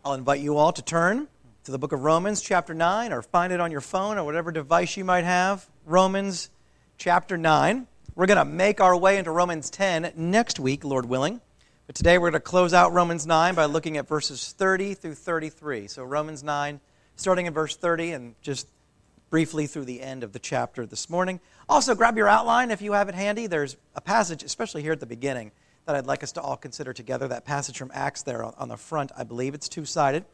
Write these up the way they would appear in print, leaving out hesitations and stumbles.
I'll invite you all to turn to the book of Romans, chapter 9, or find it on your phone or whatever device you might have. Romans, chapter 9. We're going to make our way into Romans 10 next week, Lord willing. But today we're going to close out Romans 9 by looking at verses 30 through 33. So Romans 9, starting in verse 30, and just briefly through the end of the chapter this morning. Also, grab your outline if you have it handy. There's a passage, especially here at the beginning, that I'd like us to all consider together. That passage from Acts there on the front, I believe. It's two-sided.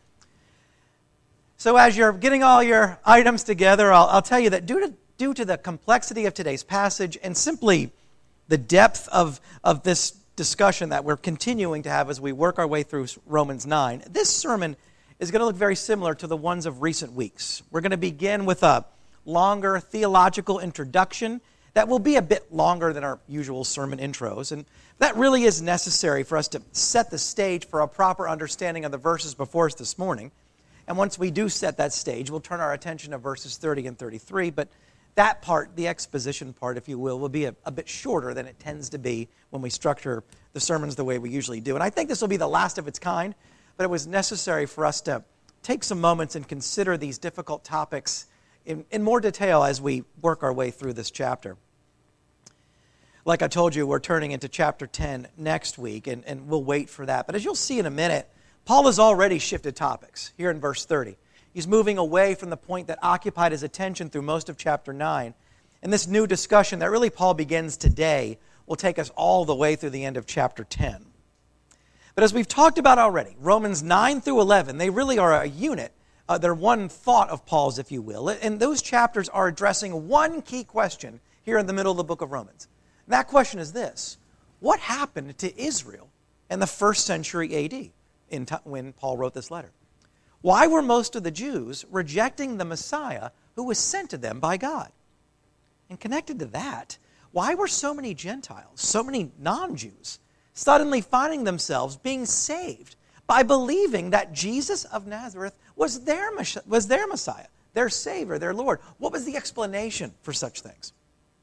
So as you're getting all your items together, I'll tell you that due to the complexity of today's passage and simply the depth of this discussion that we're continuing to have as we work our way through Romans 9, this sermon is going to look very similar to the ones of recent weeks. We're going to begin with a longer theological introduction that will be a bit longer than our usual sermon intros, and that really is necessary for us to set the stage for a proper understanding of the verses before us this morning. And once we do set that stage, we'll turn our attention to verses 30 and 33, but that part, the exposition part, if you will be a bit shorter than it tends to be when we structure the sermons the way we usually do. And I think this will be the last of its kind, but it was necessary for us to take some moments and consider these difficult topics in more detail as we work our way through this chapter. Like I told you, we're turning into chapter 10 next week, and we'll wait for that. But as you'll see in a minute, Paul has already shifted topics here in verse 30. He's moving away from the point that occupied his attention through most of chapter 9. And this new discussion that really Paul begins today will take us all the way through the end of chapter 10. But as we've talked about already, Romans 9 through 11, they really are a unit. They're one thought of Paul's, if you will. And those chapters are addressing one key question here in the middle of the book of Romans. And that question is this: what happened to Israel in the first century A.D. When Paul wrote this letter? Why were most of the Jews rejecting the Messiah who was sent to them by God? And connected to that, why were so many Gentiles, so many non-Jews, suddenly finding themselves being saved by believing that Jesus of Nazareth was their Messiah, their Savior, their Lord? What was the explanation for such things?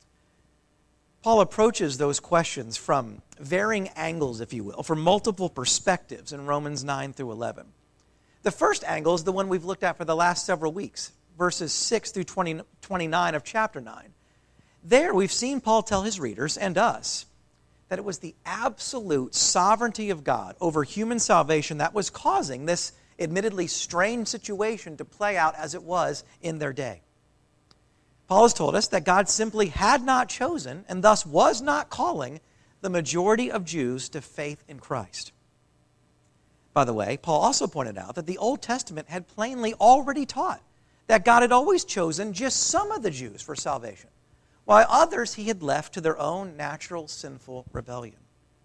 Paul approaches those questions from varying angles, if you will, from multiple perspectives in Romans 9 through 11. The first angle is the one we've looked at for the last several weeks, verses 6 through 29 of chapter 9. There we've seen Paul tell his readers and us that it was the absolute sovereignty of God over human salvation that was causing this admittedly strange situation to play out as it was in their day. Paul has told us that God simply had not chosen and thus was not calling the majority of Jews to faith in Christ. By the way, Paul also pointed out that the Old Testament had plainly already taught that God had always chosen just some of the Jews for salvation, while others he had left to their own natural sinful rebellion.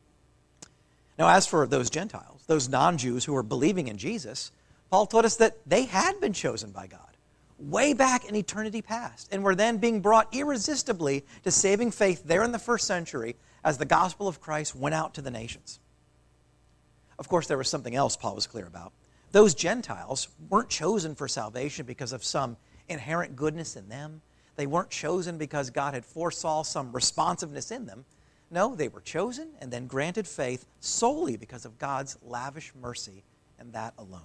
Now, as for those Gentiles, those non-Jews who were believing in Jesus, Paul told us that they had been chosen by God way back in eternity past, and were then being brought irresistibly to saving faith there in the first century as the gospel of Christ went out to the nations. Of course, there was something else Paul was clear about. Those Gentiles weren't chosen for salvation because of some inherent goodness in them. They weren't chosen because God had foresaw some responsiveness in them. No, they were chosen and then granted faith solely because of God's lavish mercy, and that alone.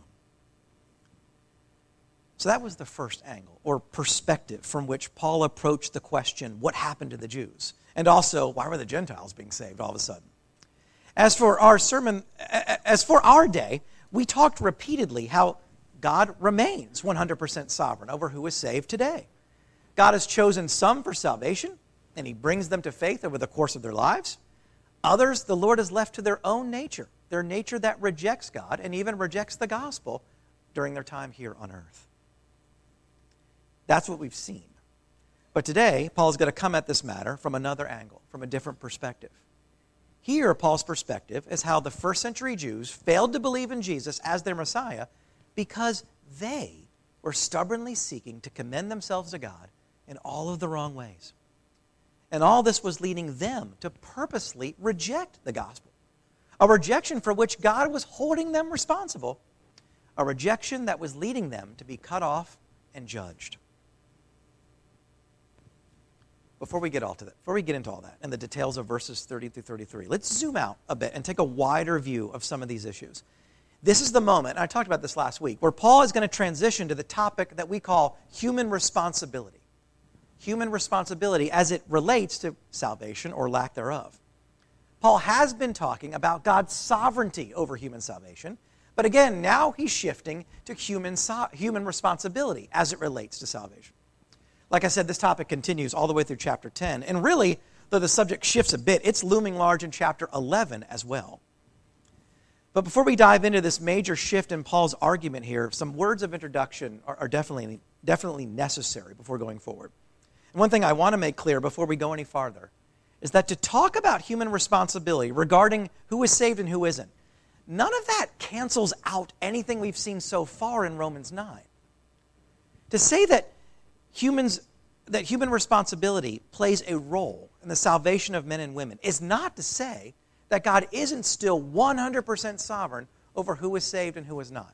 So that was the first angle, or perspective, from which Paul approached the question, what happened to the Jews? And also, why were the Gentiles being saved all of a sudden? As for our day, we talked repeatedly how God remains 100% sovereign over who is saved today. God has chosen some for salvation, and he brings them to faith over the course of their lives. Others, the Lord has left to their own nature, their nature that rejects God and even rejects the gospel during their time here on earth. That's what we've seen. But today, Paul's going to come at this matter from another angle, from a different perspective. Here, Paul's perspective is how the first century Jews failed to believe in Jesus as their Messiah because they were stubbornly seeking to commend themselves to God in all of the wrong ways. And all this was leading them to purposely reject the gospel, a rejection for which God was holding them responsible, a rejection that was leading them to be cut off and judged. Before we get into all that and the details of verses 30 through 33, let's zoom out a bit and take a wider view of some of these issues. This is the moment, and I talked about this last week, where Paul is going to transition to the topic that we call human responsibility. Human responsibility as it relates to salvation or lack thereof. Paul has been talking about God's sovereignty over human salvation, but again, now he's shifting to human responsibility as it relates to salvation. Like I said, this topic continues all the way through chapter 10, and really, though the subject shifts a bit, it's looming large in chapter 11 as well. But before we dive into this major shift in Paul's argument here, some words of introduction are definitely necessary before going forward. And one thing I want to make clear before we go any farther is that to talk about human responsibility regarding who is saved and who isn't, none of that cancels out anything we've seen so far in Romans 9. To say that human responsibility plays a role in the salvation of men and women is not to say that God isn't still 100% sovereign over who is saved and who is not.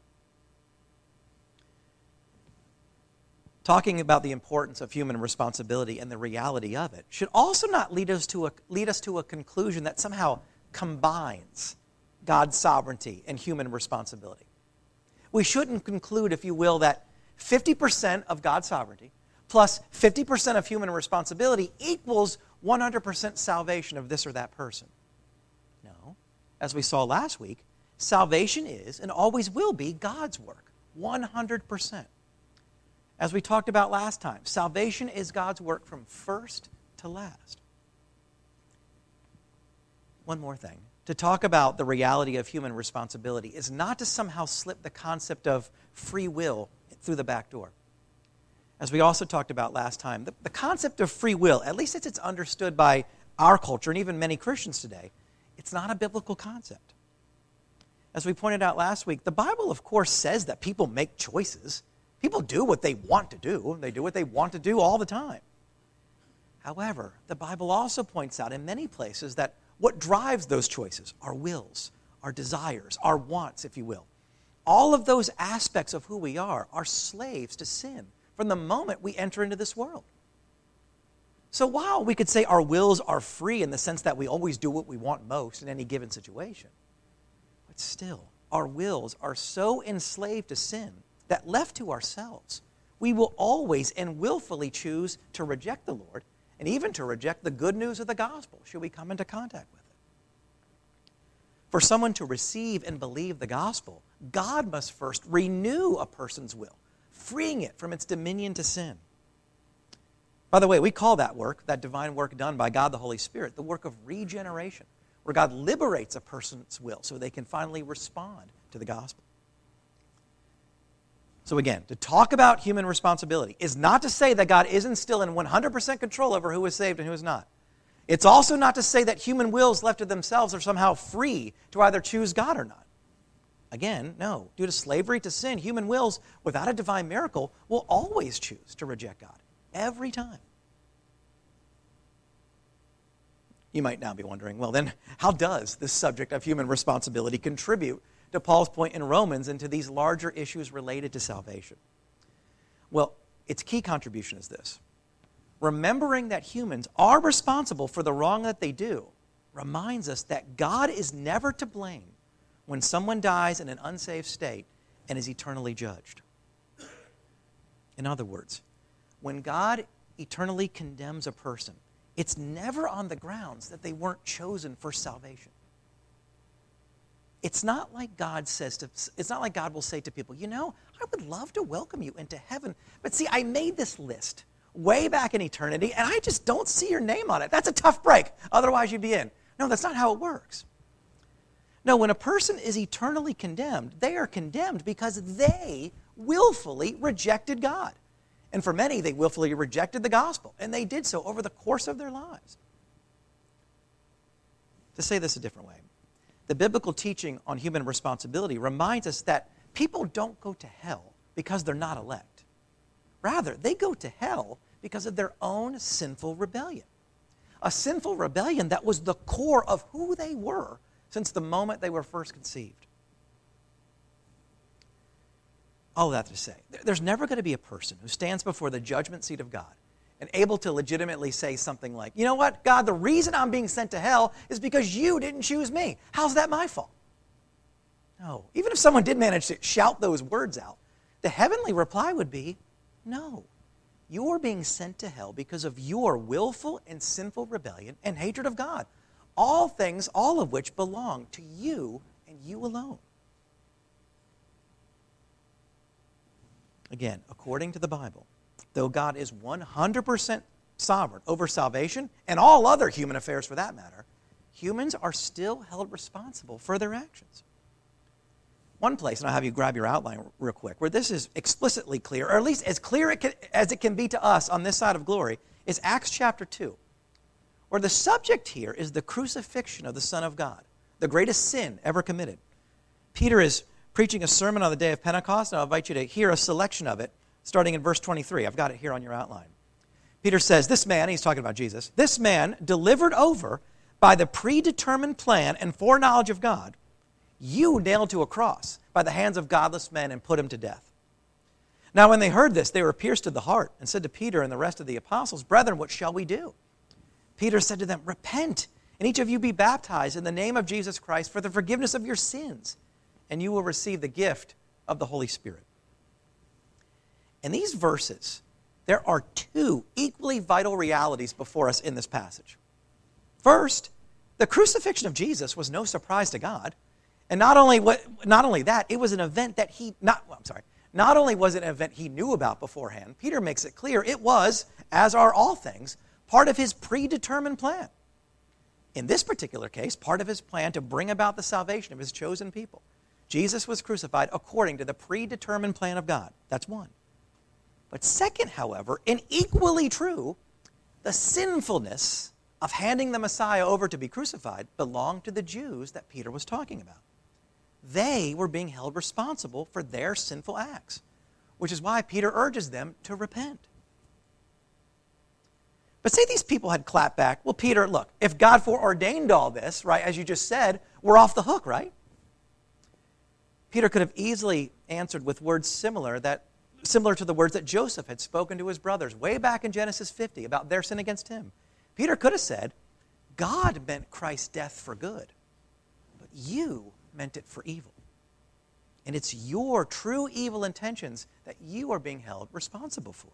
Talking about the importance of human responsibility and the reality of it should also not lead us to a conclusion that somehow combines God's sovereignty and human responsibility. We shouldn't conclude, if you will, that 50% of God's sovereignty plus 50% of human responsibility equals 100% salvation of this or that person. No. As we saw last week, salvation is and always will be God's work, 100%. As we talked about last time, salvation is God's work from first to last. One more thing. To talk about the reality of human responsibility is not to somehow slip the concept of free will through the back door. As we also talked about last time, the concept of free will, at least as it's understood by our culture and even many Christians today, it's not a biblical concept. As we pointed out last week, the Bible, of course, says that people make choices. People do what they want to do. They do what they want to do all the time. However, the Bible also points out in many places that what drives those choices, our wills, our desires, our wants, if you will, all of those aspects of who we are slaves to sin from the moment we enter into this world. So while we could say our wills are free in the sense that we always do what we want most in any given situation, but still, our wills are so enslaved to sin that left to ourselves, we will always and willfully choose to reject the Lord and even to reject the good news of the gospel should we come into contact with it. For someone to receive and believe the gospel, God must first renew a person's will, freeing it from its dominion to sin. By the way, we call that work, that divine work done by God the Holy Spirit, the work of regeneration, where God liberates a person's will so they can finally respond to the gospel. So again, to talk about human responsibility is not to say that God isn't still in 100% control over who is saved and who is not. It's also not to say that human wills left to themselves are somehow free to either choose God or not. Again, no. Due to slavery to sin, human wills, without a divine miracle, will always choose to reject God. Every time. You might now be wondering, well then, how does this subject of human responsibility contribute to Paul's point in Romans and to these larger issues related to salvation? Well, its key contribution is this. Remembering that humans are responsible for the wrong that they do reminds us that God is never to blame when someone dies in an unsaved state and is eternally judged. In other words, when God eternally condemns a person, it's never on the grounds that they weren't chosen for salvation. It's not like God will say to people, you know, I would love to welcome you into heaven, but see, I made this list way back in eternity, and I just don't see your name on it. That's a tough break. Otherwise, you'd be in. No, that's not how it works. No, when a person is eternally condemned, they are condemned because they willfully rejected God. And for many, they willfully rejected the gospel, and they did so over the course of their lives. To say this a different way, the biblical teaching on human responsibility reminds us that people don't go to hell because they're not elect. Rather, they go to hell because of their own sinful rebellion. A sinful rebellion that was the core of who they were since the moment they were first conceived. All that to say, there's never going to be a person who stands before the judgment seat of God and able to legitimately say something like, you know what, God, the reason I'm being sent to hell is because you didn't choose me. How's that my fault? No. Even if someone did manage to shout those words out, the heavenly reply would be, no. You're being sent to hell because of your willful and sinful rebellion and hatred of God. All things, all of which belong to you and you alone. Again, according to the Bible, though God is 100% sovereign over salvation and all other human affairs for that matter, humans are still held responsible for their actions. One place, and I'll have you grab your outline real quick, where this is explicitly clear, or at least as clear as it can be to us on this side of glory, is Acts chapter 2, where the subject here is the crucifixion of the Son of God, the greatest sin ever committed. Peter is preaching a sermon on the day of Pentecost, and I'll invite you to hear a selection of it, starting in verse 23. I've got it here on your outline. Peter says, this man, he's talking about Jesus, this man delivered over by the predetermined plan and foreknowledge of God, you nailed to a cross by the hands of godless men and put him to death. Now when they heard this, they were pierced to the heart and said to Peter and the rest of the apostles, brethren, what shall we do? Peter said to them, repent, and each of you be baptized in the name of Jesus Christ for the forgiveness of your sins, and you will receive the gift of the Holy Spirit. In these verses, there are two equally vital realities before us in this passage. First, the crucifixion of Jesus was no surprise to God. And not only that, it was an event that not only was it an event he knew about beforehand, Peter makes it clear it was, as are all things, part of his predetermined plan. In this particular case, part of his plan to bring about the salvation of his chosen people. Jesus was crucified according to the predetermined plan of God. That's one. But second, however, and equally true, the sinfulness of handing the Messiah over to be crucified belonged to the Jews that Peter was talking about. They were being held responsible for their sinful acts, which is why Peter urges them to repent. But say these people had clapped back, well, Peter, look, if God foreordained all this, right, as you just said, we're off the hook, right? Peter could have easily answered with words similar to the words that Joseph had spoken to his brothers way back in Genesis 50 about their sin against him. Peter could have said, God meant Christ's death for good, but you meant it for evil. And it's your true evil intentions that you are being held responsible for.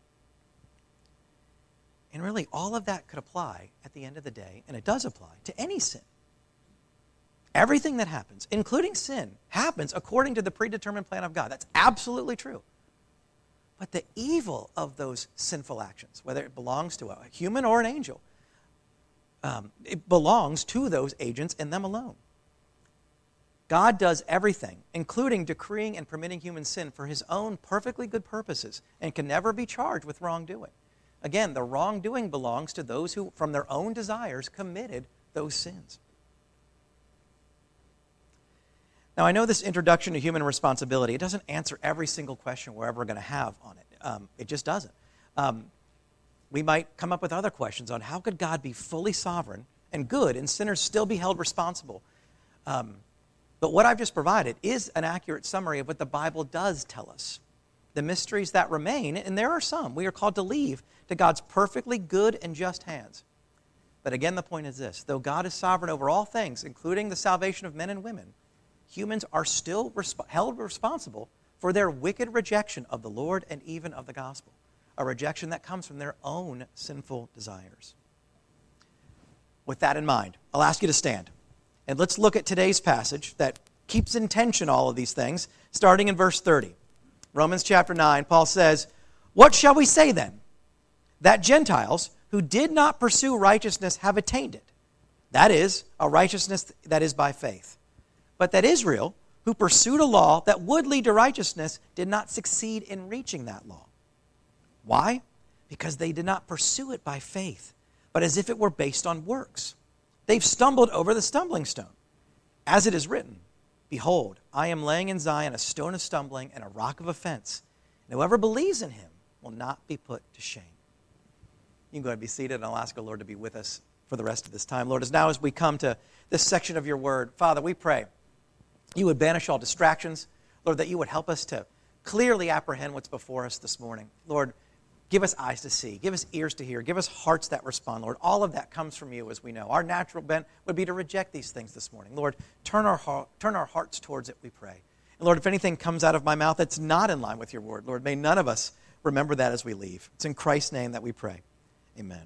And really, all of that could apply at the end of the day, and it does apply to any sin. Everything that happens, including sin, happens according to the predetermined plan of God. That's absolutely true. But the evil of those sinful actions, whether it belongs to a human or an angel, it belongs to those agents and them alone. God does everything, including decreeing and permitting human sin for his own perfectly good purposes and can never be charged with wrongdoing. Again, the wrongdoing belongs to those who, from their own desires, committed those sins. Now, I know this introduction to human responsibility, it doesn't answer every single question we're ever going to have on it. It just doesn't. We might come up with other questions on how could God be fully sovereign and good and sinners still be held responsible. But what I've just provided is an accurate summary of what the Bible does tell us. The mysteries that remain, and there are some, we are called to leave to God's perfectly good and just hands. But again, the point is this. Though God is sovereign over all things, including the salvation of men and women, humans are still held responsible for their wicked rejection of the Lord and even of the gospel, a rejection that comes from their own sinful desires. With that in mind, I'll ask you to stand. And let's look at today's passage that keeps in tension all of these things, starting in verse 30. Romans chapter 9, Paul says, what shall we say then? That Gentiles who did not pursue righteousness have attained it. That is, a righteousness that is by faith. But that Israel, who pursued a law that would lead to righteousness, did not succeed in reaching that law. Why? Because they did not pursue it by faith, but as if it were based on works. They've stumbled over the stumbling stone. As it is written, behold, I am laying in Zion a stone of stumbling and a rock of offense. And whoever believes in him will not be put to shame. You can go ahead and be seated, and I'll ask the Lord to be with us for the rest of this time. Lord, as we come to this section of your word, Father, we pray you would banish all distractions. Lord, that you would help us to clearly apprehend what's before us this morning. Lord, Give us eyes to see. Give us ears to hear. Give us hearts that respond, Lord. All of that comes from you, as we know. Our natural bent would be to reject these things this morning. Lord, turn our hearts towards it, we pray. And Lord, if anything comes out of my mouth that's not in line with your word, Lord, may none of us remember that as we leave. It's in Christ's name that we pray. Amen.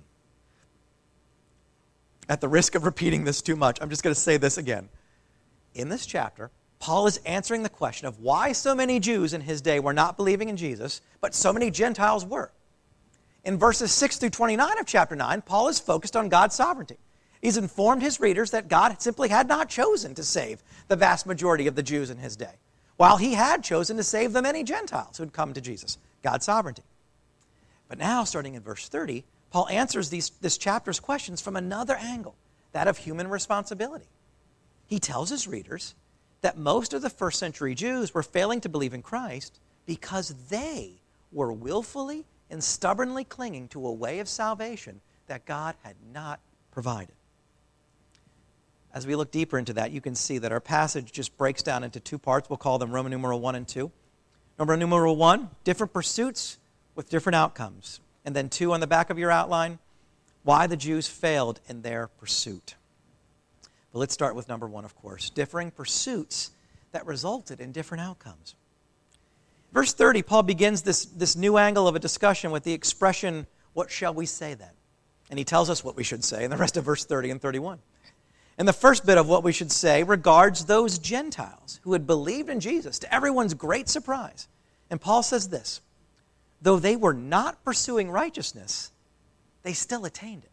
At the risk of repeating this too much, I'm just going to say this again. In this chapter, Paul is answering the question of why so many Jews in his day were not believing in Jesus, but so many Gentiles were. In verses 6 through 29 of chapter 9, Paul is focused on God's sovereignty. He's informed his readers that God simply had not chosen to save the vast majority of the Jews in his day, while he had chosen to save the many Gentiles who had come to Jesus. God's sovereignty. But now, starting in verse 30, Paul answers this chapter's questions from another angle, that of human responsibility. He tells his readers that most of the first century Jews were failing to believe in Christ because they were willfully and stubbornly clinging to a way of salvation that God had not provided. As we look deeper into that, you can see that our passage just breaks down into two parts. We'll call them Roman numeral 1 and 2. Roman numeral 1, different pursuits with different outcomes. And then 2 on the back of your outline, why the Jews failed in their pursuit. But let's start with number 1, of course, differing pursuits that resulted in different outcomes. Verse 30, Paul begins this new angle of a discussion with the expression, what shall we say then? And he tells us what we should say in the rest of verse 30 and 31. And the first bit of what we should say regards those Gentiles who had believed in Jesus, to everyone's great surprise. And Paul says this, though they were not pursuing righteousness, they still attained it.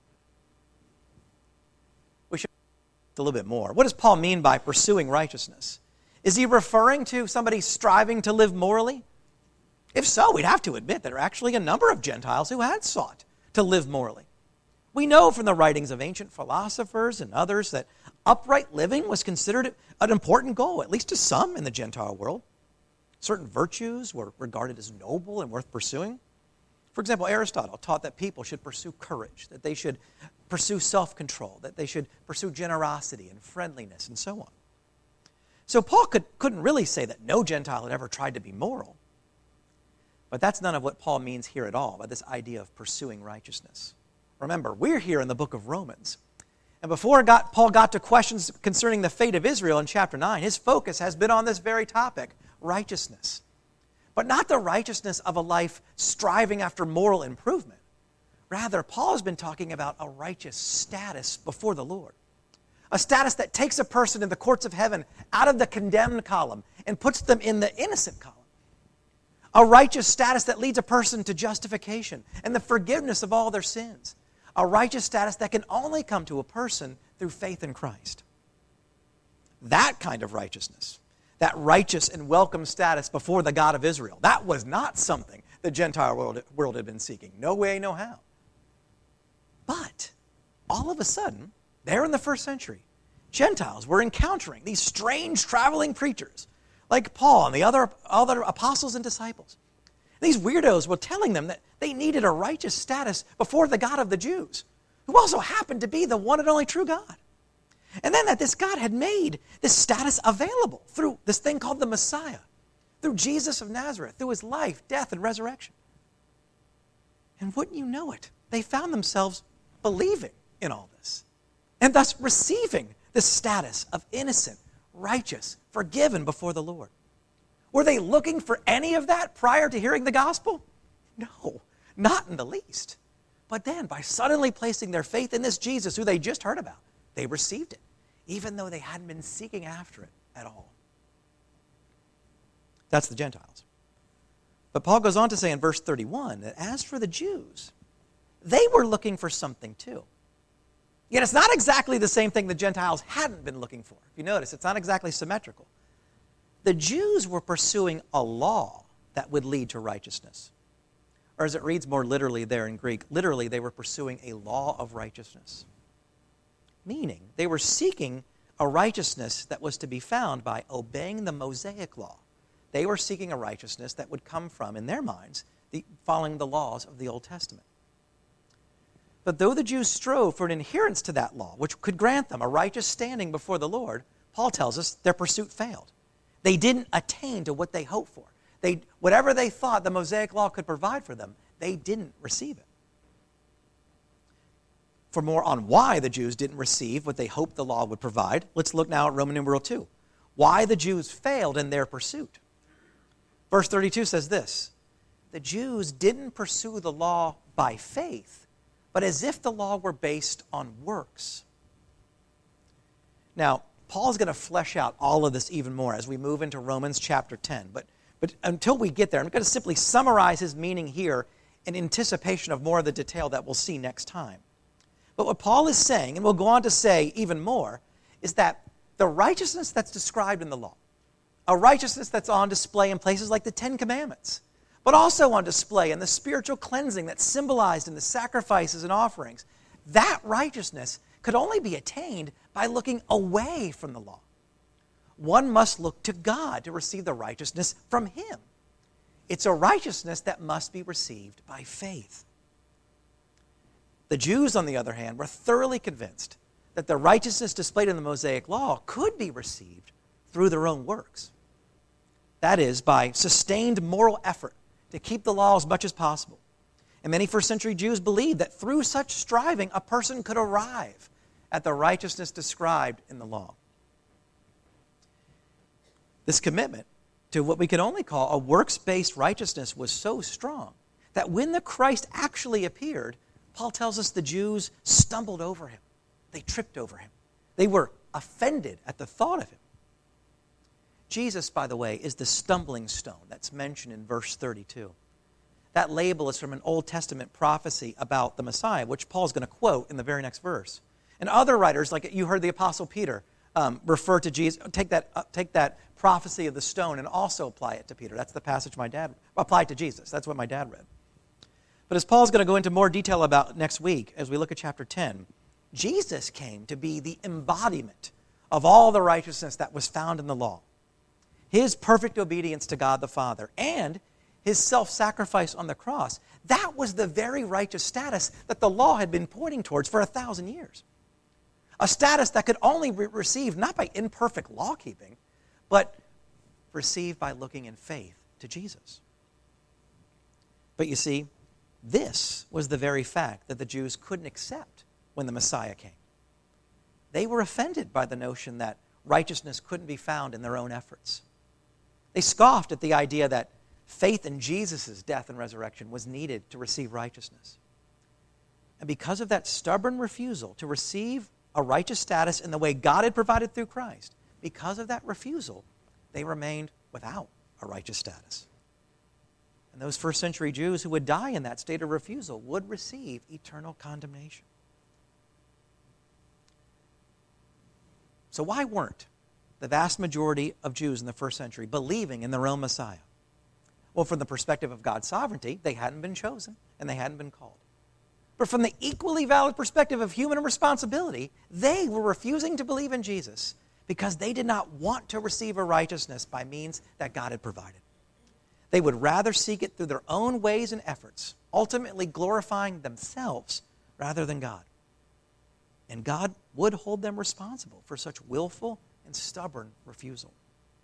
We should a little bit more. What does Paul mean by pursuing righteousness? Is he referring to somebody striving to live morally? If so, we'd have to admit there are actually a number of Gentiles who had sought to live morally. We know from the writings of ancient philosophers and others that upright living was considered an important goal, at least to some in the Gentile world. Certain virtues were regarded as noble and worth pursuing. For example, Aristotle taught that people should pursue courage, that they should pursue self-control, that they should pursue generosity and friendliness, and so on. So Paul couldn't really say that no Gentile had ever tried to be moral. But that's none of what Paul means here at all by this idea of pursuing righteousness. Remember, we're here in the book of Romans. And before Paul got to questions concerning the fate of Israel in chapter 9, his focus has been on this very topic, righteousness. But not the righteousness of a life striving after moral improvement. Rather, Paul has been talking about a righteous status before the Lord. A status that takes a person in the courts of heaven out of the condemned column and puts them in the innocent column. A righteous status that leads a person to justification and the forgiveness of all their sins. A righteous status that can only come to a person through faith in Christ. That kind of righteousness, that righteous and welcome status before the God of Israel, that was not something the Gentile world had been seeking. No way, no how. But all of a sudden, there in the first century, Gentiles were encountering these strange traveling preachers like Paul and the other apostles and disciples. These weirdos were telling them that they needed a righteous status before the God of the Jews, who also happened to be the one and only true God. And then that this God had made this status available through this thing called the Messiah, through Jesus of Nazareth, through his life, death, and resurrection. And wouldn't you know it, they found themselves believing in all this, and thus receiving this status of innocent, righteous, forgiven before the Lord. Were they looking for any of that prior to hearing the gospel? No, not in the least. But then, by suddenly placing their faith in this Jesus who they just heard about, they received it, even though they hadn't been seeking after it at all. That's the Gentiles. But Paul goes on to say in verse 31 that as for the Jews, they were looking for something too. Yet it's not exactly the same thing the Gentiles hadn't been looking for. If you notice, it's not exactly symmetrical. The Jews were pursuing a law that would lead to righteousness. Or as it reads more literally there in Greek, literally they were pursuing a law of righteousness. Meaning, they were seeking a righteousness that was to be found by obeying the Mosaic law. They were seeking a righteousness that would come from, in their minds, following the laws of the Old Testament. But though the Jews strove for an adherence to that law, which could grant them a righteous standing before the Lord, Paul tells us their pursuit failed. They didn't attain to what they hoped for. Whatever they thought the Mosaic law could provide for them, they didn't receive it. For more on why the Jews didn't receive what they hoped the law would provide, let's look now at Roman numeral 2. Why the Jews failed in their pursuit. Verse 32 says this, the Jews didn't pursue the law by faith, but as if the law were based on works. Now, Paul's going to flesh out all of this even more as we move into Romans chapter 10. But until we get there, I'm going to simply summarize his meaning here in anticipation of more of the detail that we'll see next time. But what Paul is saying, and we'll go on to say even more, is that the righteousness that's described in the law, a righteousness that's on display in places like the Ten Commandments, but also on display in the spiritual cleansing that's symbolized in the sacrifices and offerings, that righteousness could only be attained by looking away from the law. One must look to God to receive the righteousness from Him. It's a righteousness that must be received by faith. The Jews, on the other hand, were thoroughly convinced that the righteousness displayed in the Mosaic law could be received through their own works. That is, by sustained moral effort to keep the law as much as possible. And many first century Jews believed that through such striving, a person could arrive at the righteousness described in the law. This commitment to what we can only call a works-based righteousness was so strong that when the Christ actually appeared, Paul tells us the Jews stumbled over him. They tripped over him. They were offended at the thought of him. Jesus, by the way, is the stumbling stone that's mentioned in verse 32. That label is from an Old Testament prophecy about the Messiah, which Paul's going to quote in the very next verse. And other writers, like you heard the Apostle Peter, refer to Jesus, take that prophecy of the stone and also apply it to Peter. That's the passage applied to Jesus. That's what my dad read. But as Paul's going to go into more detail about next week, as we look at chapter 10, Jesus came to be the embodiment of all the righteousness that was found in the law. His perfect obedience to God the Father and his self-sacrifice on the cross, that was the very righteous status that the law had been pointing towards for 1,000 years. A status that could only be received not by imperfect law-keeping, but received by looking in faith to Jesus. But you see, this was the very fact that the Jews couldn't accept when the Messiah came. They were offended by the notion that righteousness couldn't be found in their own efforts. They scoffed at the idea that faith in Jesus' death and resurrection was needed to receive righteousness. And because of that stubborn refusal to receive a righteous status in the way God had provided through Christ, because of that refusal, they remained without a righteous status. And those first century Jews who would die in that state of refusal would receive eternal condemnation. So why weren't the vast majority of Jews in the first century believing in their own Messiah? Well, from the perspective of God's sovereignty, they hadn't been chosen and they hadn't been called. But from the equally valid perspective of human responsibility, they were refusing to believe in Jesus because they did not want to receive a righteousness by means that God had provided. They would rather seek it through their own ways and efforts, ultimately glorifying themselves rather than God. And God would hold them responsible for such willful and stubborn refusal.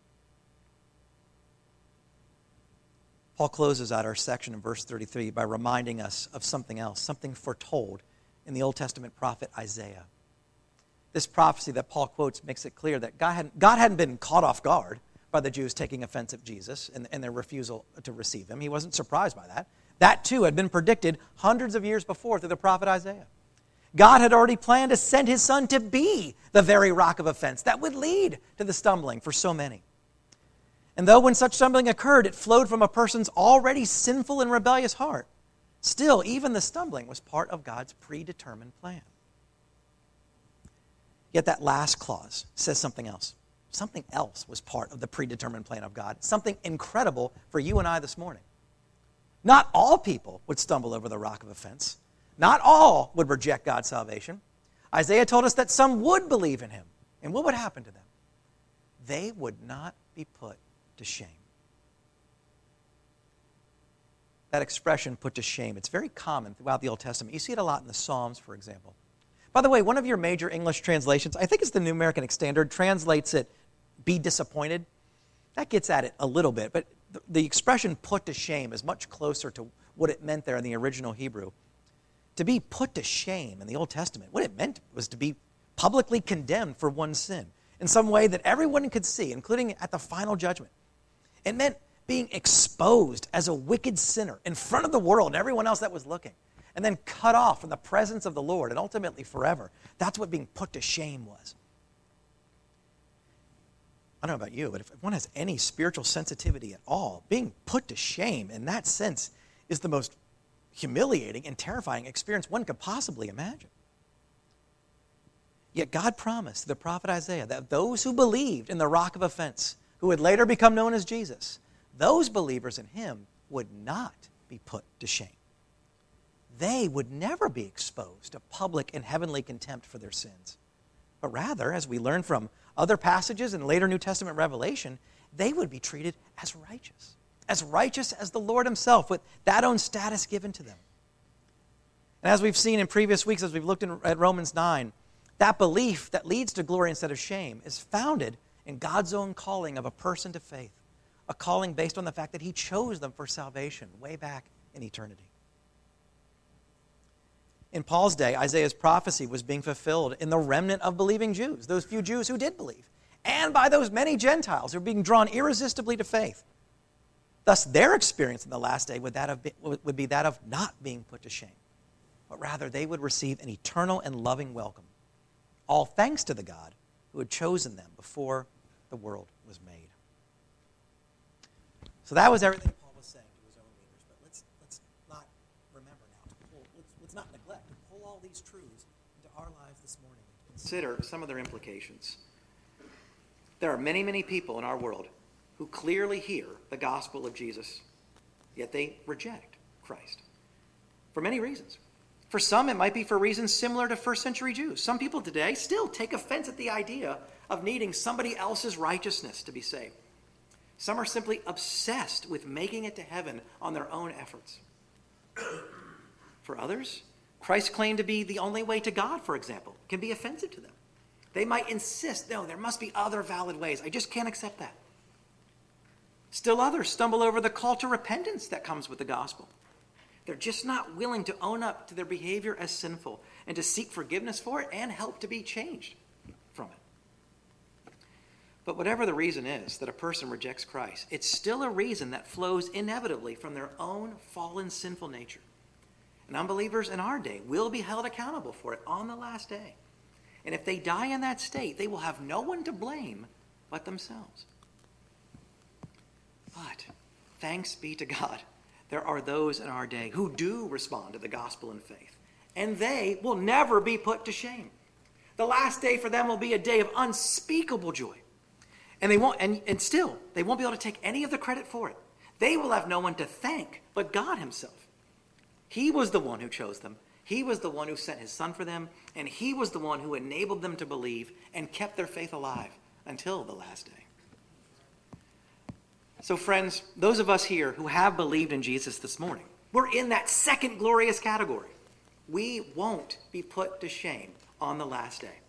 Paul closes out our section in verse 33 by reminding us of something else, something foretold in the Old Testament prophet Isaiah. This prophecy that Paul quotes makes it clear that God hadn't been caught off guard by the Jews taking offense at Jesus and their refusal to receive him. He wasn't surprised by that. That too had been predicted hundreds of years before through the prophet Isaiah. God had already planned to send his son to be the very rock of offense that would lead to the stumbling for so many. And though when such stumbling occurred, it flowed from a person's already sinful and rebellious heart, still, even the stumbling was part of God's predetermined plan. Yet that last clause says something else. Something else was part of the predetermined plan of God. Something incredible for you and I this morning. Not all people would stumble over the rock of offense. Not all would reject God's salvation. Isaiah told us that some would believe in him. And what would happen to them? They would not be put to shame. That expression, put to shame, it's very common throughout the Old Testament. You see it a lot in the Psalms, for example. By the way, one of your major English translations, I think it's the New American Standard, translates it, be disappointed. That gets at it a little bit, but the expression put to shame is much closer to what it meant there in the original Hebrew. To be put to shame in the Old Testament, what it meant was to be publicly condemned for one's sin in some way that everyone could see, including at the final judgment. It meant being exposed as a wicked sinner in front of the world and everyone else that was looking, and then cut off from the presence of the Lord and ultimately forever. That's what being put to shame was. I don't know about you, but if one has any spiritual sensitivity at all, being put to shame in that sense is the most humiliating and terrifying experience one could possibly imagine. Yet God promised to the prophet Isaiah that those who believed in the rock of offense, who would later become known as Jesus, those believers in him would not be put to shame. They would never be exposed to public and heavenly contempt for their sins. But rather, as we learn from other passages in later New Testament revelation, they would be treated as righteous as the Lord himself, with that own status given to them. And as we've seen in previous weeks, as we've looked at Romans 9, that belief that leads to glory instead of shame is founded in God's own calling of a person to faith, a calling based on the fact that he chose them for salvation way back in eternity. In Paul's day, Isaiah's prophecy was being fulfilled in the remnant of believing Jews, those few Jews who did believe, and by those many Gentiles who were being drawn irresistibly to faith. Thus, their experience in the last day would be that of not being put to shame, but rather they would receive an eternal and loving welcome, all thanks to the God who had chosen them before the world was made. So that was everything Paul was saying to his own readers. But let's not remember now. Let's not neglect to pull all these truths into our lives this morning and consider some of their implications. There are many, many people in our world who clearly hear the gospel of Jesus, yet they reject Christ for many reasons. For some, it might be for reasons similar to first century Jews. Some people today still take offense at the idea of needing somebody else's righteousness to be saved. Some are simply obsessed with making it to heaven on their own efforts. For others, Christ's claim to be the only way to God, for example, can be offensive to them. They might insist, no, there must be other valid ways. I just can't accept that. Still others stumble over the call to repentance that comes with the gospel. They're just not willing to own up to their behavior as sinful and to seek forgiveness for it and help to be changed from it. But whatever the reason is that a person rejects Christ, it's still a reason that flows inevitably from their own fallen sinful nature. And unbelievers in our day will be held accountable for it on the last day. And if they die in that state, they will have no one to blame but themselves. But thanks be to God, there are those in our day who do respond to the gospel in faith, and they will never be put to shame. The last day for them will be a day of unspeakable joy. And they won't, and still, they won't be able to take any of the credit for it. They will have no one to thank but God himself. He was the one who chose them. He was the one who sent his son for them, and he was the one who enabled them to believe and kept their faith alive until the last day. So friends, those of us here who have believed in Jesus this morning, we're in that second glorious category. We won't be put to shame on the last day.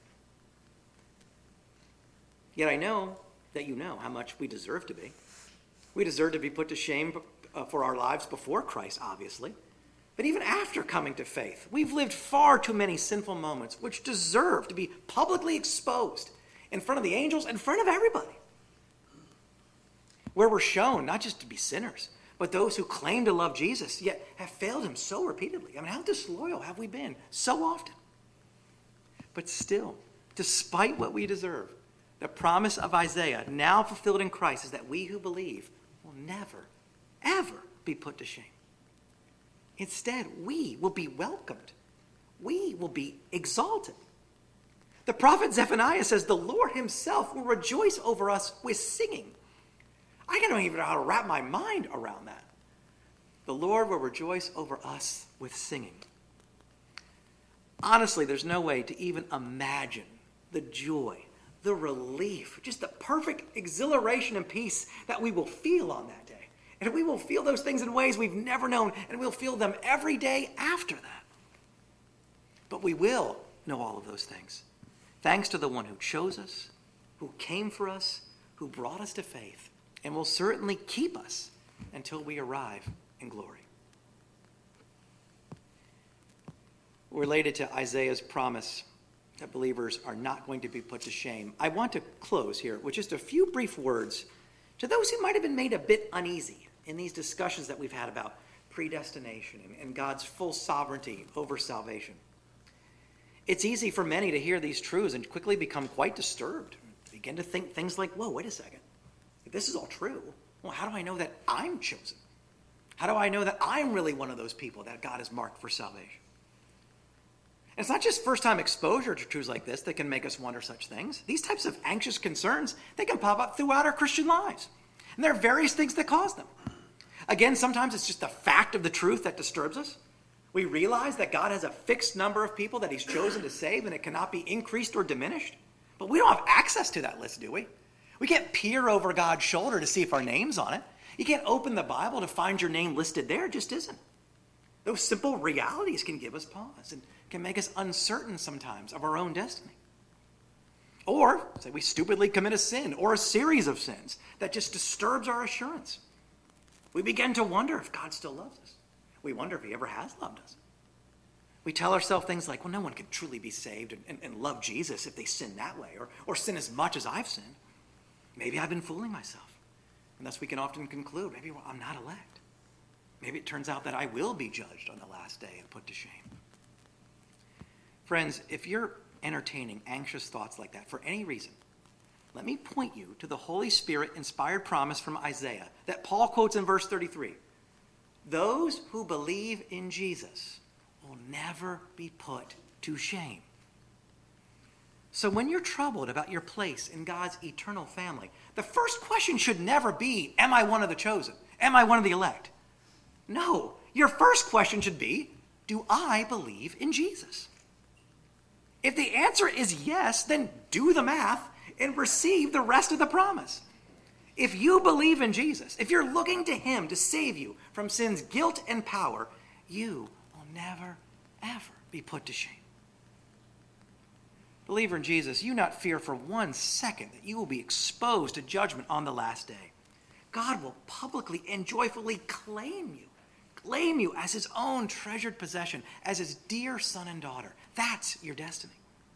Yet I know that you know how much we deserve to be. We deserve to be put to shame for our lives before Christ, obviously. But even after coming to faith, we've lived far too many sinful moments which deserve to be publicly exposed in front of the angels, in front of everybody. Where we're shown not just to be sinners, but those who claim to love Jesus, yet have failed him so repeatedly. I mean, how disloyal have we been so often? But still, despite what we deserve, the promise of Isaiah, now fulfilled in Christ, is that we who believe will never, ever be put to shame. Instead, we will be welcomed. We will be exalted. The prophet Zephaniah says the Lord himself will rejoice over us with singing. I don't even know how to wrap my mind around that. The Lord will rejoice over us with singing. Honestly, there's no way to even imagine the joy, the relief, just the perfect exhilaration and peace that we will feel on that day. And we will feel those things in ways we've never known, and we'll feel them every day after that. But we will know all of those things, thanks to the one who chose us, who came for us, who brought us to faith, and will certainly keep us until we arrive in glory. related to Isaiah's promise that believers are not going to be put to shame, I want to close here with just a few brief words to those who might have been made a bit uneasy in these discussions that we've had about predestination and God's full sovereignty over salvation. It's easy for many to hear these truths and quickly become quite disturbed, begin to think things like, whoa, wait a second. If this is all true, well, how do I know that I'm chosen? How do I know that I'm really one of those people that God has marked for salvation? And it's not just first-time exposure to truths like this that can make us wonder such things. These types of anxious concerns, they can pop up throughout our Christian lives. And there are various things that cause them. Again, sometimes it's just the fact of the truth that disturbs us. We realize that God has a fixed number of people that he's chosen to save, and it cannot be increased or diminished. But we don't have access to that list, do we? We can't peer over God's shoulder to see if our name's on it. You can't open the Bible to find your name listed there. It just isn't. Those simple realities can give us pause and can make us uncertain sometimes of our own destiny. Or, say we stupidly commit a sin or a series of sins that just disturbs our assurance. We begin to wonder if God still loves us. We wonder if he ever has loved us. We tell ourselves things like, well, no one can truly be saved and love Jesus if they sin that way or sin as much as I've sinned. Maybe I've been fooling myself. And thus we can often conclude, maybe I'm not elect. Maybe it turns out that I will be judged on the last day and put to shame. Friends, if you're entertaining anxious thoughts like that for any reason, let me point you to the Holy Spirit-inspired promise from Isaiah that Paul quotes in verse 33. Those who believe in Jesus will never be put to shame. So when you're troubled about your place in God's eternal family, the first question should never be, am I one of the chosen? Am I one of the elect? No, your first question should be, do I believe in Jesus? If the answer is yes, then do the math and receive the rest of the promise. If you believe in Jesus, if you're looking to him to save you from sin's guilt and power, you will never, ever be put to shame. Believer in Jesus, you not fear for 1 second that you will be exposed to judgment on the last day. God will publicly and joyfully claim you as his own treasured possession, as his dear son and daughter. That's your destiny.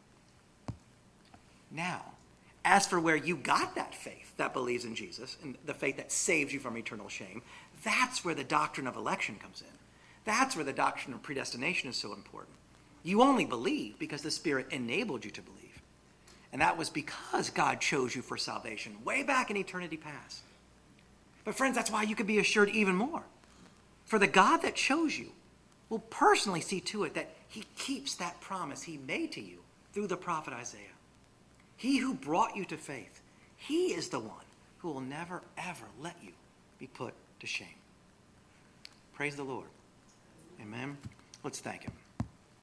Now, as for where you got that faith that believes in Jesus and the faith that saves you from eternal shame, that's where the doctrine of election comes in. That's where the doctrine of predestination is so important. You only believe because the Spirit enabled you to believe. And that was because God chose you for salvation way back in eternity past. But friends, that's why you can be assured even more. For the God that chose you will personally see to it that he keeps that promise he made to you through the prophet Isaiah. He who brought you to faith, he is the one who will never, ever let you be put to shame. Praise the Lord. Amen. Let's thank him.